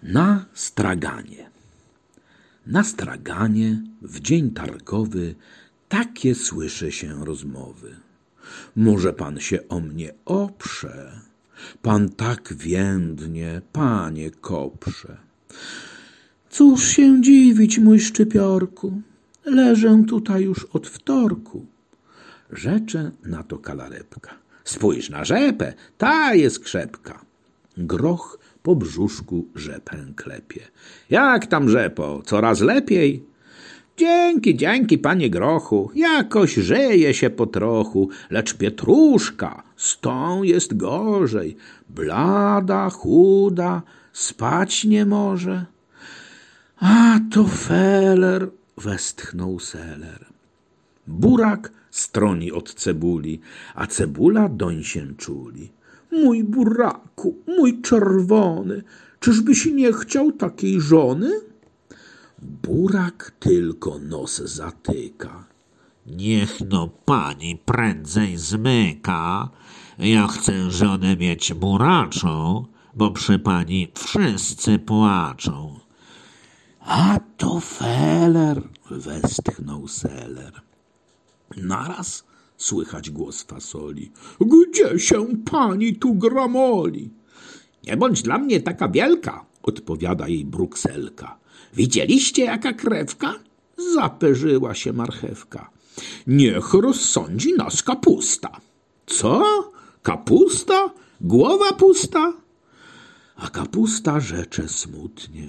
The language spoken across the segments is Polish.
Na straganie. Na straganie w dzień targowy takie słyszy się rozmowy. Może pan się o mnie oprze, pan tak więdnie, panie koprze. Cóż się dziwić, mój szczypiorku, leżę tutaj już od wtorku. Rzecze na to kalarepka. Spójrz na rzepę, ta jest krzepka. Groch po brzuszku rzepę klepie. Jak tam, rzepo, coraz lepiej? Dzięki, panie grochu, jakoś żyje się po trochu, lecz Pietruszka z tą jest gorzej. Blada, chuda, spać nie może. A to feler, westchnął seler. Burak stroni od cebuli, a cebula doń się czuli. Mój buraku, mój czerwony, czyżbyś nie chciał takiej żony? Burak tylko nos zatyka. Niech no pani prędzej zmyka. Ja chcę żonę mieć buraczą, bo przy pani wszyscy płaczą. A to feler, westchnął seler. Naraz słychać głos fasoli. Gdzie się pani tu gramoli? Nie bądź dla mnie taka wielka, odpowiada jej brukselka. Widzieliście, jaka krewka? Zaperzyła się marchewka. Niech rozsądzi nas kapusta. Co? Kapusta? Głowa pusta? A kapusta rzecze smutnie.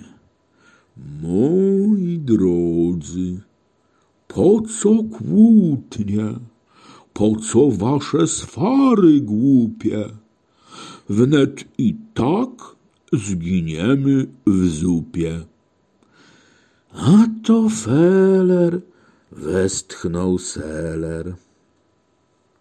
Moi drodzy, po co kłótnie? Po co wasze swary głupie? Wnet i tak zginiemy w zupie. A to feler, westchnął seler.